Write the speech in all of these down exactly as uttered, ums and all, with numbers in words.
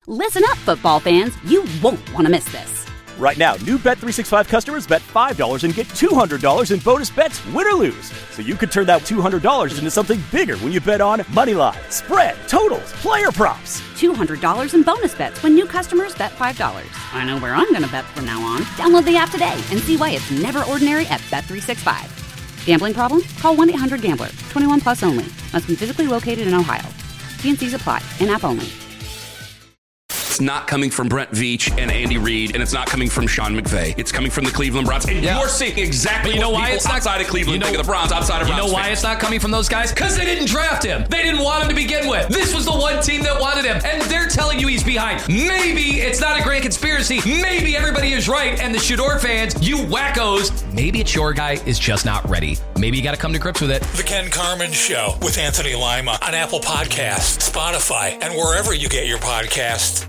Listen up, football fans. You won't want to miss this. Right now, new Bet three sixty-five customers bet five dollars and get two hundred dollars in bonus bets, win or lose. So you could turn that two hundred dollars into something bigger when you bet on money line, spread, totals, player props. two hundred dollars in bonus bets when new customers bet five dollars. I know where I'm going to bet from now on. Download the app today and see why it's never ordinary at Bet three sixty-five. Gambling problem? Call one eight hundred gambler. twenty-one plus only. Must be physically located in Ohio. T and C's apply. In-app only. It's not coming from Brent Veach and Andy Reid, and it's not coming from Sean McVay. It's coming from the Cleveland Browns. And yeah. you're seeing exactly but you know what why people it's not, outside of Cleveland you know, think of the Browns, outside of You Browns know why fans. it's not coming from those guys? Because they didn't draft him. They didn't want him to begin with. This was the one team that wanted him, and they're telling you he's behind. Maybe it's not a great conspiracy. Maybe everybody is right, and the Shador fans, you wackos, maybe it's your guy is just not ready. Maybe you got to come to grips with it. The Ken Carman Show with Anthony Lima on Apple Podcasts, Spotify, and wherever you get your podcasts.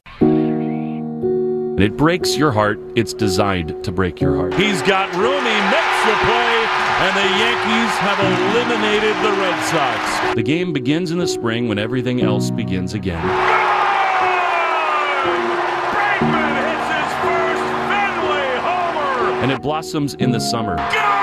It breaks your heart. It's designed to break your heart. He's got room. He makes the play, and the Yankees have eliminated the Red Sox. The game begins in the spring when everything else begins again. Bregman hits his first Fenway homer. And it blossoms in the summer.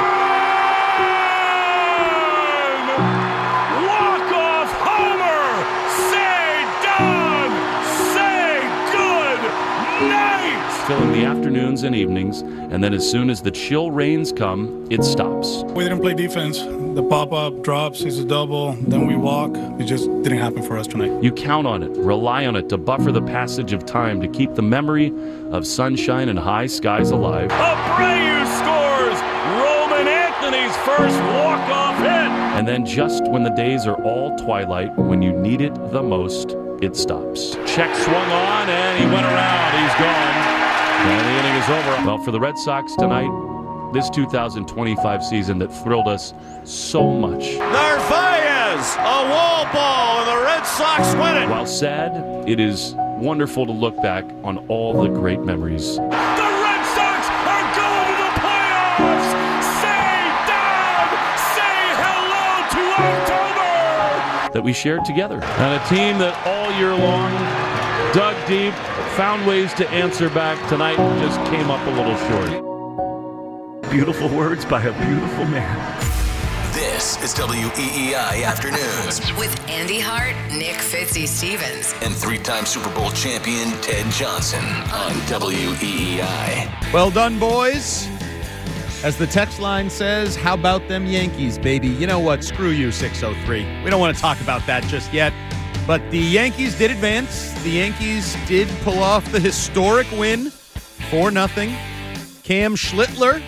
Walk-off homer. Say done. Say good night. Filling the afternoons and evenings, and then as soon as the chill rains come, it stops. We didn't play defense. The pop-up drops, it's a double, then we walk. It just didn't happen for us tonight. You count on it, rely on it to buffer the passage of time, to keep the memory of sunshine and high skies alive. Abreu scores Roman Anthony's first walk-off hit. And then just when the days are all twilight, when you need it the most, it stops. Check swung on, and he went around. He's gone. And the inning is over. Well, for the Red Sox tonight, this two thousand twenty-five season that thrilled us so much. Narvaez, a wall ball, and the Red Sox win it. While sad, it is wonderful to look back on all the great memories. The Red Sox are going to the playoffs. Say down, say hello to October. That we shared together. And a team that all year long dug deep, found ways to answer back. Tonight just came up a little short. Beautiful words by a beautiful man. This is W E E I Afternoons with Andy Hart, Nick Fitzy Stevens, and three-time Super Bowl champion Ted Johnson on W E E I. Well done, boys. As the text line says, how about them Yankees, baby? You know what? Screw you, six oh three. We don't want to talk about that just yet. But the Yankees did advance. The Yankees did pull off the historic win, four nothing. Cam Schlittler,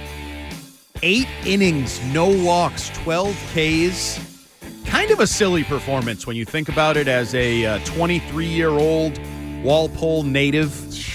eight innings, no walks, twelve Ks. Kind of a silly performance when you think about it as a uh, twenty-three-year-old Walpole native.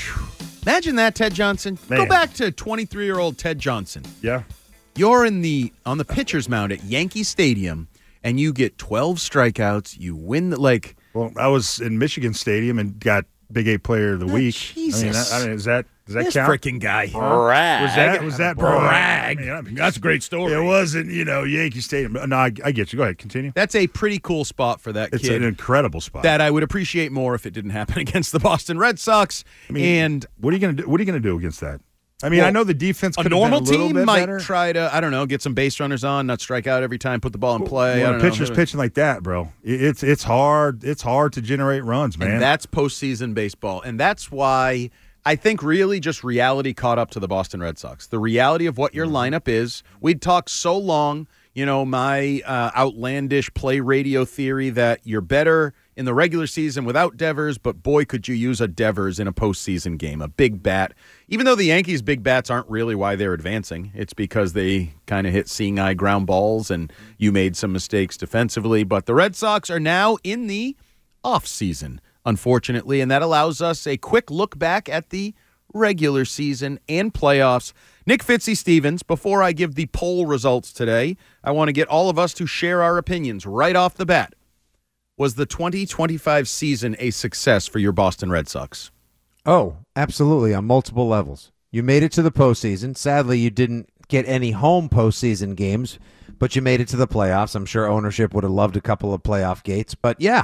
Imagine that, Ted Johnson. Man. Go back to twenty-three-year-old Ted Johnson. Yeah. You're in the on the pitcher's mound at Yankee Stadium, and you get twelve strikeouts. You win the, like... Well, I was in Michigan Stadium and got Big Eight Player of the oh, Week. Jesus. I mean, I, I mean, is that does that this count? Freaking guy. Brag. Was that was that brag? I mean, I mean, That's a great story. It wasn't, you know, Yankee Stadium. No, I, I get you. Go ahead, continue. That's a pretty cool spot for that it's kid. It's an incredible spot that I would appreciate more if it didn't happen against the Boston Red Sox. I mean, and what are you going to do? What are you going to do against that? I mean, well, I know the defense could a normal have been a little team bit might better. try to, I don't know, get some base runners on, not strike out every time, put the ball in play. When I a don't pitcher's know. pitching like that, bro, it's it's hard. It's hard to generate runs, man. And that's postseason baseball, and that's why I think really just reality caught up to the Boston Red Sox. The reality of what your lineup is. We'd talked so long, you know, my uh, outlandish play radio theory that you're better in the regular season without Devers, but boy, could you use a Devers in a postseason game, a big bat. Even though the Yankees' big bats aren't really why they're advancing, it's because they kind of hit seeing eye ground balls and you made some mistakes defensively. But the Red Sox are now in the off season, unfortunately, and that allows us a quick look back at the regular season and playoffs. Nick Fitzy Stevens, before I give the poll results today, I want to get all of us to share our opinions right off the bat. Was the twenty twenty-five season a success for your Boston Red Sox? Oh, absolutely, on multiple levels. You made it to the postseason. Sadly, you didn't get any home postseason games, but you made it to the playoffs. I'm sure ownership would have loved a couple of playoff gates. But yeah,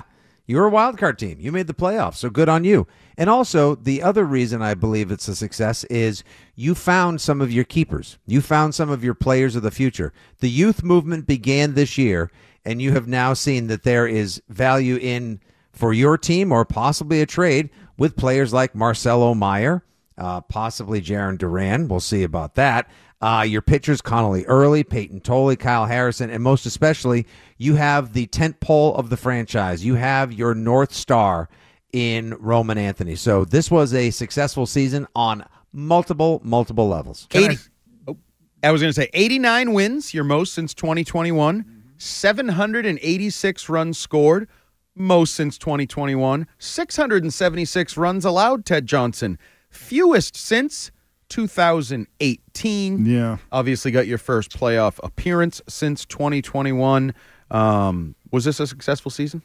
You're a wild card team. You made the playoffs, so good on you. And also, the other reason I believe it's a success is you found some of your keepers. You found some of your players of the future. The youth movement began this year, and you have now seen that there is value in, for your team or possibly a trade, with players like Marcelo Meyer, uh, possibly Jaron Duran. We'll see about that. Uh, your pitchers, Connolly Early, Peyton Tolley, Kyle Harrison, and most especially, you have the tent pole of the franchise. You have your North Star in Roman Anthony. So this was a successful season on multiple, multiple levels. eighty, oh, I was going to say eighty-nine wins, your most since twenty twenty-one. seven hundred eighty-six runs scored, most since twenty twenty-one. six hundred seventy-six runs allowed, Ted Johnson. Fewest since two thousand eighteen. Yeah. Obviously got your first playoff appearance since twenty twenty-one. Um, was this a successful season?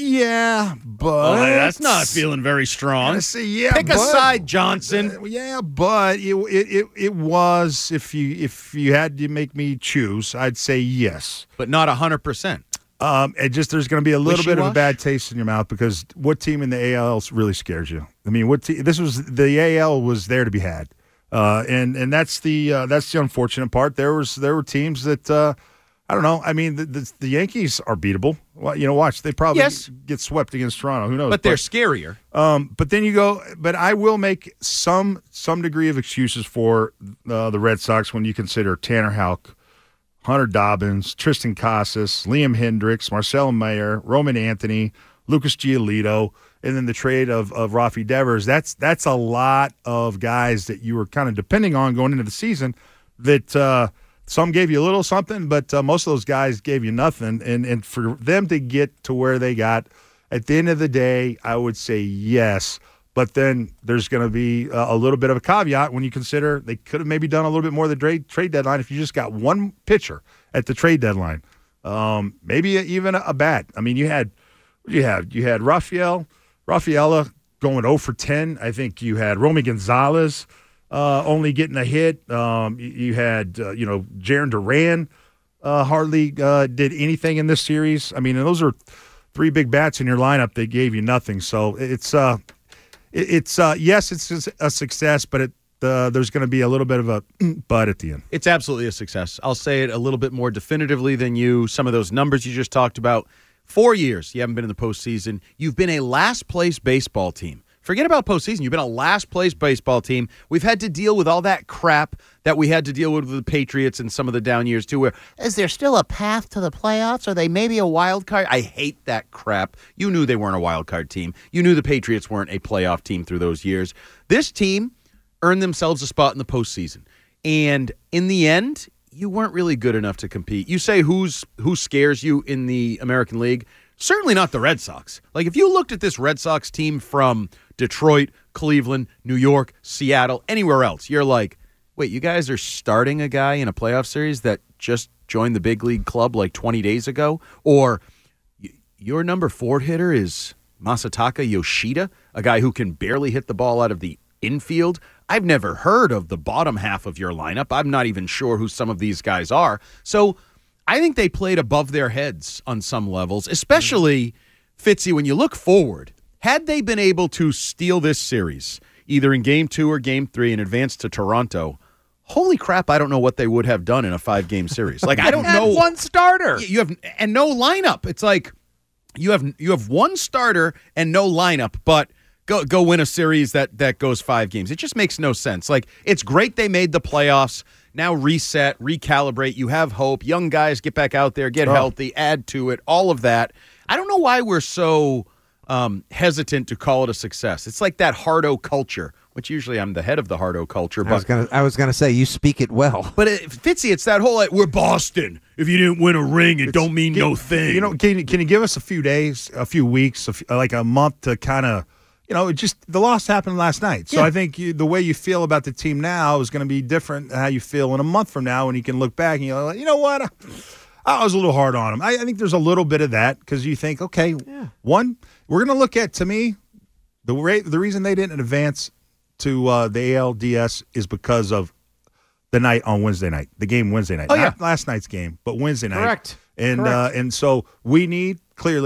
Yeah, but Oh, that's not feeling very strong. I say, yeah, Pick a but- side, Johnson. Uh, yeah, but it, it it it was if you if you had to make me choose, I'd say yes, but not a hundred percent. Um, it just there's going to be a little bit of a Wishy-wash? bad taste in your mouth because what team in the A L really scares you? I mean, what te- this was the A L was there to be had, uh, and and that's the uh, that's the unfortunate part. There was there were teams that. Uh, I don't know. I mean, the, the, the Yankees are beatable. Well, you know, watch. They probably Yes. get swept against Toronto. Who knows? But they're scarier. Um, but then you go. But I will make some some degree of excuses for uh, the Red Sox when you consider Tanner Houck, Hunter Dobbins, Tristan Casas, Liam Hendricks, Marcelo Meyer, Roman Anthony, Lucas Giolito, and then the trade of of Rafi Devers. That's that's a lot of guys that you were kind of depending on going into the season. That. Uh, Some gave you a little something, but uh, most of those guys gave you nothing. And and for them to get to where they got, at the end of the day, I would say yes. But then there's going to be a, a little bit of a caveat when you consider they could have maybe done a little bit more of the trade, trade deadline if you just got one pitcher at the trade deadline. Um, maybe even a, a bat. I mean, you had you had you had Rafael, Rafaela going oh for ten. I think you had Romy Gonzalez. Uh, only getting a hit. Um, you, you had, uh, you know, Jaron Duran uh, hardly uh, did anything in this series. I mean, and those are three big bats in your lineup that gave you nothing. So it's, uh, it, it's uh, yes, it's a success, but it, uh, there's going to be a little bit of a but at the end. It's absolutely a success. I'll say it a little bit more definitively than you. Some of those numbers you just talked about. Four years you haven't been in the postseason. You've been a last-place baseball team. Forget about postseason. You've been a last-place baseball team. We've had to deal with all that crap that we had to deal with with the Patriots and some of the down years, too, where is there still a path to the playoffs? Are they maybe a wild card? I hate that crap. You knew they weren't a wild card team. You knew the Patriots weren't a playoff team through those years. This team earned themselves a spot in the postseason. And in the end, you weren't really good enough to compete. You say who's who scares you in the American League? Certainly not the Red Sox. Like, if you looked at this Red Sox team from Detroit, Cleveland, New York, Seattle, anywhere else, you're like, wait, you guys are starting a guy in a playoff series that just joined the big league club like twenty days ago? Or y- your number four hitter is Masataka Yoshida, a guy who can barely hit the ball out of the infield? I've never heard of the bottom half of your lineup. I'm not even sure who some of these guys are. So I think they played above their heads on some levels, especially, Fitzy, when you look forward. Had they been able to steal this series, either in game two or game three and advance to Toronto, holy crap, I don't know what they would have done in a five-game series. Like, I don't know. One starter. You have and no lineup. It's like you have you have one starter and no lineup, but go go win a series that that goes five games. It just makes no sense. Like, it's great they made the playoffs. Now reset, recalibrate. You have hope. Young guys get back out there, get Oh. healthy, add to it, all of that. I don't know why we're so um, hesitant to call it a success. It's like that Hardo culture, which usually I'm the head of the Hardo culture. I was But gonna, I was gonna say you speak it well. but it, Fitzy, it's that whole, like, we're Boston. If you didn't win a ring, it don't mean no thing. You know, can, can you give us a few days, a few weeks, a few, like a month to kind of, you know, it just the loss happened last night. So Yeah. I think you, the way you feel about the team now is going to be different than how you feel in a month from now when you can look back and you're like, you know what? I, I was a little hard on them. I, I think there's a little bit of that because you think, okay, Yeah. one, we're going to look at, to me, the rate, the reason they didn't advance to uh, the A L D S is because of the night on Wednesday night, the game Wednesday night. Oh, Not yeah. last night's game, but Wednesday night. Correct. And Correct. Uh, and so we need, clearly,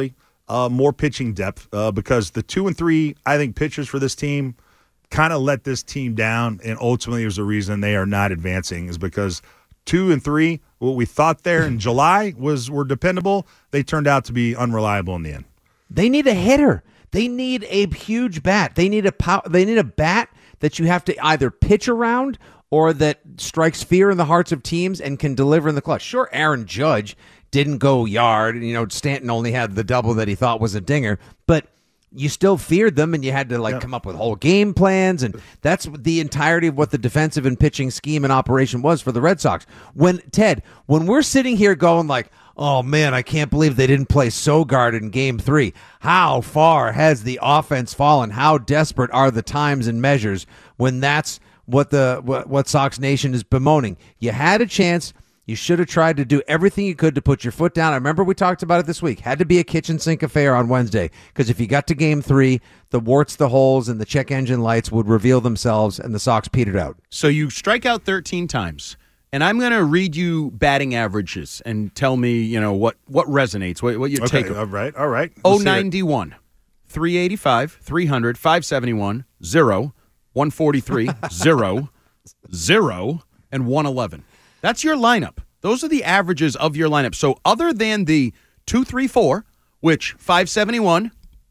uh, more pitching depth uh, because the two and three, I think, pitchers for this team kind of let this team down, and ultimately was the reason they are not advancing is because two and three, what we thought there in July was were dependable, they turned out to be unreliable in the end. They need a hitter. They need a huge bat. They need a pow- They need a bat that you have to either pitch around or that strikes fear in the hearts of teams and can deliver in the clutch. Sure, Aaron Judge didn't go yard. You know, Stanton only had the double that he thought was a dinger, but you still feared them, and you had to like yeah. come up with whole game plans, and that's the entirety of what the defensive and pitching scheme and operation was for the Red Sox. When Ted, when we're sitting here going like, oh, man, I can't believe they didn't play Sogard in game three. How far has the offense fallen? How desperate are the times and measures when that's what the what, what Sox Nation is bemoaning? You had a chance. You should have tried to do everything you could to put your foot down. I remember we talked about it this week. Had to be a kitchen sink affair on Wednesday because if you got to game three, the warts, the holes, and the check engine lights would reveal themselves, and the Sox petered out. So you strike out thirteen times. And I'm going to read you batting averages and tell me, you know, what, what resonates, what, what you okay, take. All right, all right. oh ninety-one, three eighty-five, three hundred, five seventy-one, zero, one forty-three, zero, zero, and one eleven. That's your lineup. Those are the averages of your lineup. So other than the two three four, which five seventy-one,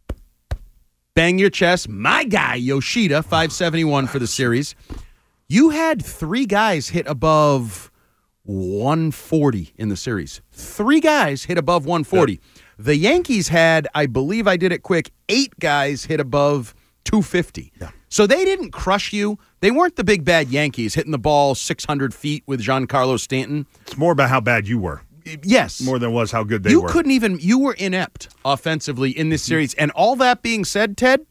bang your chest, my guy, Yoshida, five seventy-one for the series. You had three guys hit above one forty in the series. Three guys hit above one forty. Yeah. The Yankees had, I believe I did it quick, eight guys hit above two fifty. Yeah. So they didn't crush you. They weren't the big bad Yankees hitting the ball six hundred feet with Giancarlo Stanton. It's more about how bad you were. Yes. More than it was how good they you were. You couldn't even, you were inept offensively in this series. And all that being said, Ted,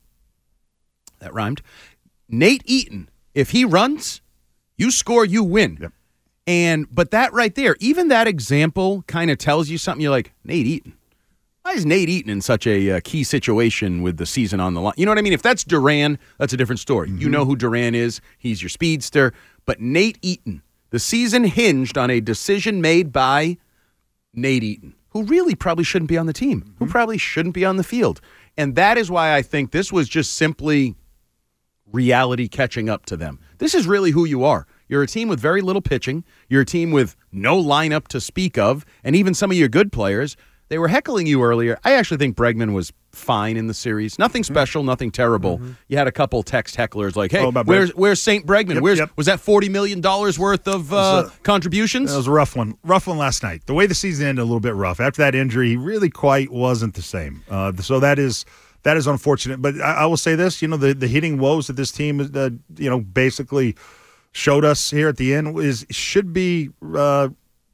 that rhymed, Nate Eaton, if he runs, you score, you win. Yep. And but that right there, even that example kind of tells you something. You're like, Nate Eaton. Why is Nate Eaton in such a uh, key situation with the season on the line? You know what I mean? If that's Duran, that's a different story. Mm-hmm. You know who Duran is. He's your speedster. But Nate Eaton, the season hinged on a decision made by Nate Eaton, who really probably shouldn't be on the team, mm-hmm. who probably shouldn't be on the field. And that is why I think this was just simply reality catching up to them. This is really who you are. You're a team with very little pitching. You're a team with no lineup to speak of. And even some of your good players, they were heckling you earlier. I actually think Bregman was fine in the series. Nothing special, mm-hmm. nothing terrible. Mm-hmm. You had a couple text hecklers like, hey, oh, where's where's Saint Bregman? Yep, where's yep. Was that forty million dollars worth of uh, a, contributions? That was a rough one. Rough one last night. The way the season ended, a little bit rough. After that injury, he really quite wasn't the same. Uh, so that is... That is unfortunate, but I, I will say this: you know, the, the hitting woes that this team, uh, you know, basically showed us here at the end is should be, uh,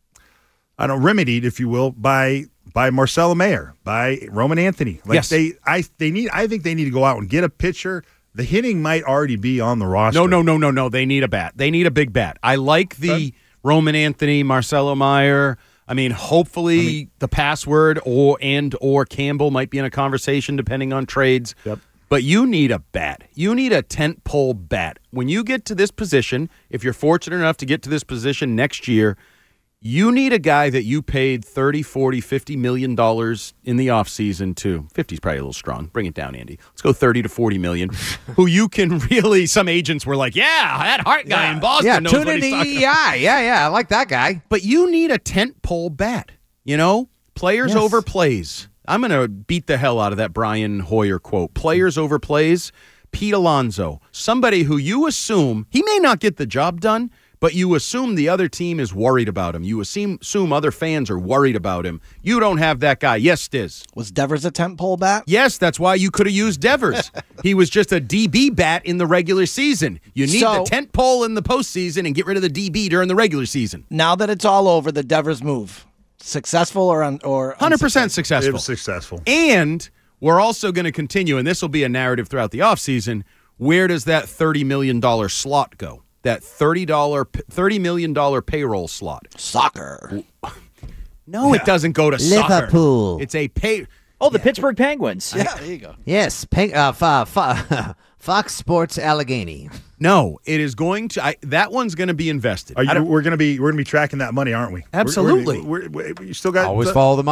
I don't know, remedied, if you will, by by Marcelo Mayer, by Roman Anthony. Like yes. they, I they need. I think they need to go out and get a pitcher. The hitting might already be on the roster. No, no, no, no, no. They need a bat. They need a big bat. I like the okay. Roman Anthony, Marcelo Mayer. I mean, hopefully I mean, the password or and or Campbell might be in a conversation depending on trades. Yep. But you need a bat. You need a tent pole bat. When you get to this position, if you're fortunate enough to get to this position next year, you need a guy that you paid thirty, forty, fifty million dollars in the offseason to. fifty is probably a little strong. Bring it down, Andy. Let's go thirty to forty million. Who you can really, some agents were like, yeah, that Hart guy yeah. in Boston yeah, knows tune what in he's the talking E I. about. Yeah, yeah, I like that guy. But you need a tent pole bat. You know, players yes. over plays. I'm going to beat the hell out of that Brian Hoyer quote. Players over plays. Pete Alonso, somebody who you assume, he may not get the job done, but you assume the other team is worried about him. You assume, assume other fans are worried about him. You don't have that guy. Yes, Stiz. Was Devers a tent pole bat? Yes, that's why you could have used Devers. He was just a D B bat in the regular season. You need so, the tent pole in the postseason and get rid of the D B during the regular season. Now that it's all over, the Devers move. Successful or un, or one hundred percent successful. It was successful. And we're also going to continue, and this will be a narrative throughout the offseason, where does that thirty million dollars slot go? That thirty dollars, thirty million dollars payroll slot. Soccer. No, yeah. It doesn't go to Liverpool. Soccer. It's a pay. Oh, the yeah. Pittsburgh Penguins. Yeah, there you go. Yes, Pen- uh, f- f- Fox Sports Allegheny. No, it is going to. I, that one's going to be invested. Are you, we're going to be we're going to be tracking that money, aren't we? Absolutely. We're, we're, we're, you still got always the, follow the money.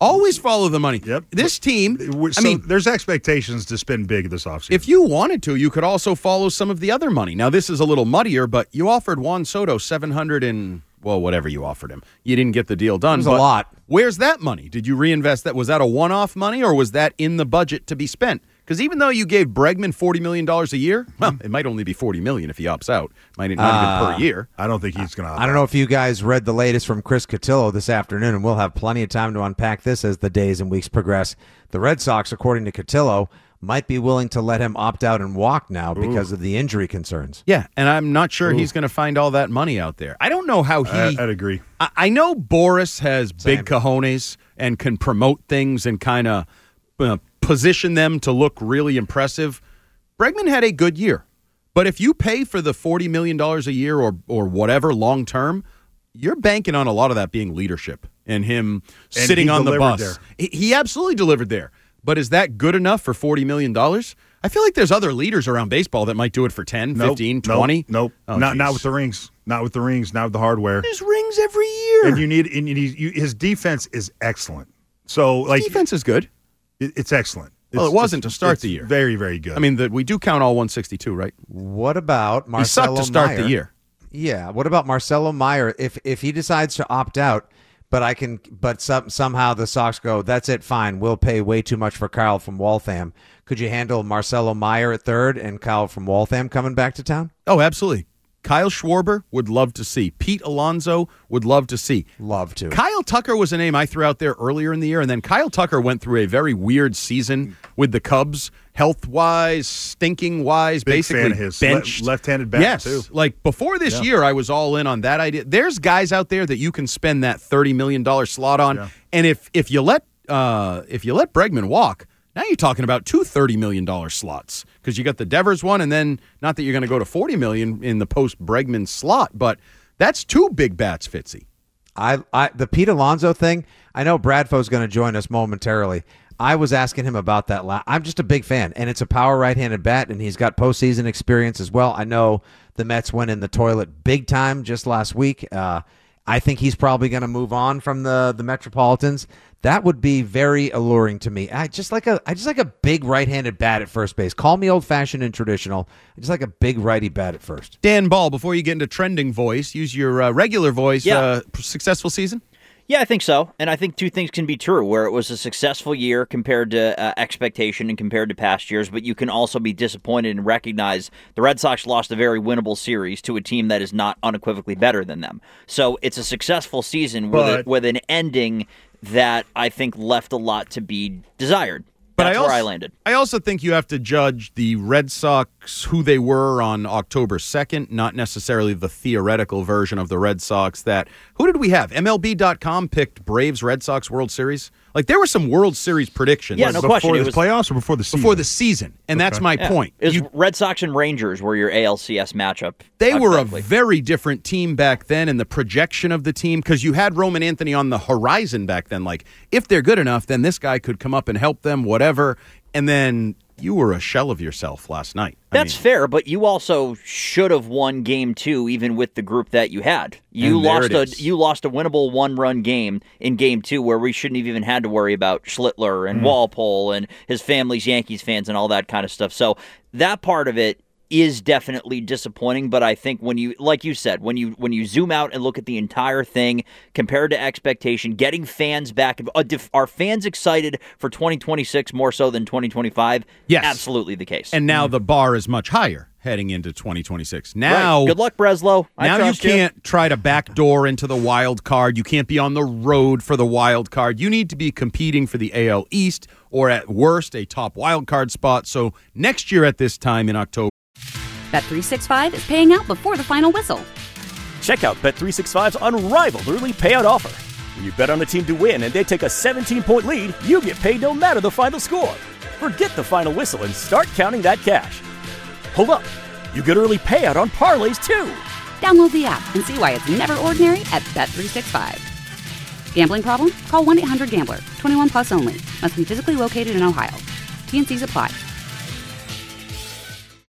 Always follow the money. Yep. This team, So I mean, there's expectations to spend big this offseason. if you wanted to, you could also follow some of the other money. Now, this is a little muddier, but you offered Juan Soto seven hundred and, well, whatever you offered him. You didn't get the deal done. It was a but lot. Where's that money? Did you reinvest that? Was that a one-off money, or was that in the budget to be spent? Because even though you gave Bregman forty million dollars a year, well, it might only be forty million dollars if he opts out. Might not Uh, even per year. I don't think he's going to. I don't know if you guys read the latest from Chris Cotillo this afternoon, and we'll have plenty of time to unpack this as the days and weeks progress. The Red Sox, according to Cotillo, might be willing to let him opt out and walk now because Ooh. of the injury concerns. Yeah, and I'm not sure Ooh. he's going to find all that money out there. I don't know how he. I, I'd agree. I, I know Boris has Same. big cojones and can promote things and kind of uh, position them to look really impressive. Bregman had a good year, but if you pay for the forty million dollars a year or or whatever long term, you're banking on a lot of that being leadership and him And sitting he on the delivered bus. there. He, he absolutely delivered there. But is that good enough for forty million dollars? I feel like there's other leaders around baseball that might do it for ten, Nope, fifteen, nope, twenty. Nope. Oh, not not geez. with the rings. Not with the rings. Not with the hardware. There's rings every year. And you need. And you need you, his defense is excellent. So like defense is good. It, it's excellent. Well, It's- it wasn't it's- to start it's the year. Very very good. I mean, the, we do count all one sixty-two, right? What about Marcelo He sucked to start Meyer? the year. Yeah. What about Marcelo Meyer? If if he decides to opt out, but I can, but some, somehow the Sox go, that's it, fine. We'll pay way too much for Kyle from Waltham. Could you handle Marcelo Meyer at third and Kyle from Waltham coming back to town? Oh, absolutely. Kyle Schwarber would love to see. Pete Alonso would love to see. Love to. Kyle Tucker was a name I threw out there earlier in the year, and then Kyle Tucker went through a very weird season with the Cubs, health-wise, stinking-wise, Big basically fan of his. benched. Le- left-handed bat, yes. too. Like, before this Yeah. year, I was all in on that idea. There's guys out there that you can spend that thirty million dollars slot on, Yeah. and if if you let uh, if you let Bregman walk, now you're talking about two thirty million dollars slots because you got the Devers one, and then not that you're going to go to forty million dollars in the post-Bregman slot, but that's two big bats, Fitzy. I, I the Pete Alonso thing, I know Bradfo's going to join us momentarily. I was asking him about that. La- I'm just a big fan, and it's a power right-handed bat, and he's got postseason experience as well. I know the Mets went in the toilet big time just last week. Uh, I think he's probably going to move on from the the Metropolitans. That would be very alluring to me. I just like a I just like a big right-handed bat at first base. Call me old-fashioned and traditional. I just like a big righty bat at first. Dan Ball, before you get into trending voice, use your uh, regular voice. Yeah. Uh, successful season? Yeah, I think so. And I think two things can be true, where it was a successful year compared to uh, expectation and compared to past years, but you can also be disappointed and recognize the Red Sox lost a very winnable series to a team that is not unequivocally better than them. So it's a successful season with, a, But- with an ending that I think left a lot to be desired. But That's I also, where I landed. I also think you have to judge the Red Sox who they were on October second, not necessarily the theoretical version of the Red Sox that – who did we have? M L B dot com picked Braves Red Sox World Series. Like, there were some World Series predictions. Yeah, no before question. the It was- playoffs or before the season? Before the season, and that's Okay. my Yeah. point. It was You- Red Sox and Rangers were your A L C S matchup. They were a hypothetically. very different team back then, and the projection of the team, because you had Roman Anthony on the horizon back then. Like, if they're good enough, then this guy could come up and help them, whatever. And then you were a shell of yourself last night. I That's mean, fair, but you also should have won game two, even with the group that you had. You And there lost it a is. you lost a winnable one run game in game two, where we shouldn't have even had to worry about Schlittler and Mm. Walpole and his family's Yankees fans and all that kind of stuff. So that part of it is definitely disappointing, but I think when you, like you said, when you when you zoom out and look at the entire thing compared to expectation, getting fans back, uh, def- are fans excited for twenty twenty-six more so than twenty twenty-five? Yes. Absolutely the case. and now the bar is much higher heading into twenty twenty-six. Now, Right. Good luck, Breslow. I now you trust can't try to backdoor into the wild card. You can't be on the road for the wild card. You need to be competing for the A L East or at worst a top wild card spot. So next year at this time in October, Bet three sixty-five is paying out before the final whistle. Check out Bet three sixty-five's unrivaled early payout offer. When you bet on the team to win and they take a seventeen-point lead, you get paid no matter the final score. Forget the final whistle and start counting that cash. Hold up. You get early payout on parlays, too. Download the app and see why it's never ordinary at Bet three sixty-five. Gambling problem? Call one eight hundred gambler. twenty-one plus only. Must be physically located in Ohio. T and C's apply.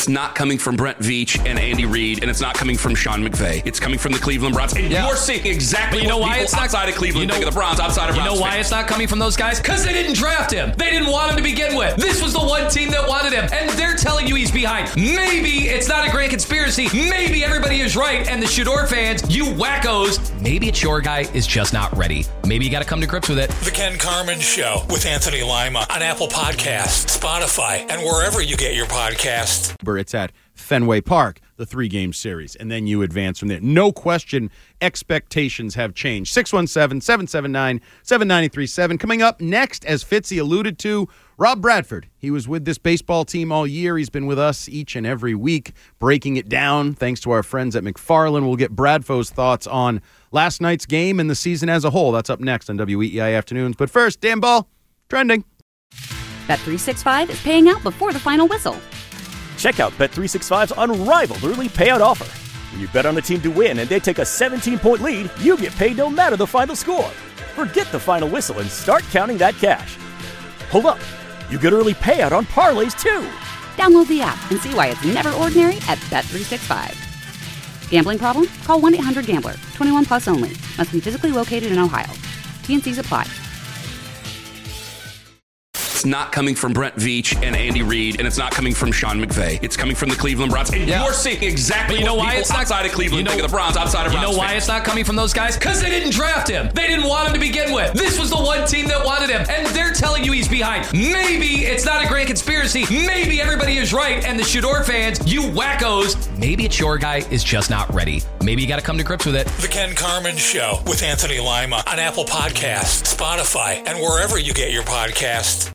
It's not coming from Brent Veach and Andy Reid, and it's not coming from Sean McVay. It's coming from the Cleveland Browns. And Yeah. you're seeing exactly But you know what why people it's not- outside of Cleveland you know- think of the Browns, outside of You Browns know why fans. it's not coming from those guys? Because they didn't draft him. They didn't want him to begin with. This was the one team that wanted him, and they're telling you he's behind. Maybe it's not a grand conspiracy. Maybe everybody is right, and the Shador fans, you wackos, maybe it's your guy is just not ready. Maybe you got to come to grips with it. The Ken Carmen Show with Anthony Lima on Apple Podcasts, Spotify, and wherever you get your podcasts. It's at Fenway Park, the three-game series, and then you advance from there. No question, expectations have changed. six one seven, seven seven nine, seven nine three seven. Coming up next, as Fitzy alluded to, Rob Bradford. He was with this baseball team all year. He's been with us each and every week, breaking it down. Thanks to our friends at McFarland. We'll get Bradfo's thoughts on last night's game and the season as a whole. That's up next on W E E I Afternoons. But first, Dan Ball, trending. Bet three sixty-five is paying out before the final whistle. Check out Bet three sixty-five's unrivaled early payout offer. When you bet on a team to win and they take a seventeen-point lead, you get paid no matter the final score. Forget the final whistle and start counting that cash. Hold up. You get early payout on parlays, too. Download the app and see why it's never ordinary at Bet three sixty-five. Gambling problem? Call one eight hundred gambler. twenty-one plus only. Must be physically located in Ohio. T and Cs apply. It's not coming from Brent Veach and Andy Reid, and it's not coming from Sean McVay. It's coming from the Cleveland Browns. And Yeah. you're seeing exactly But you know what why people it's not outside of Cleveland you know- think of the Browns, outside of You Browns know why fans. it's not coming from those guys? Because they didn't draft him. They didn't want him to begin with. This was the one team that wanted him, and they're telling you he's behind. Maybe it's not a grand conspiracy. Maybe everybody is right, and the Shador fans, you wackos, maybe it's your guy is just not ready. Maybe you got to come to grips with it. The Ken Carmen Show with Anthony Lima on Apple Podcasts, Spotify, and wherever you get your podcasts.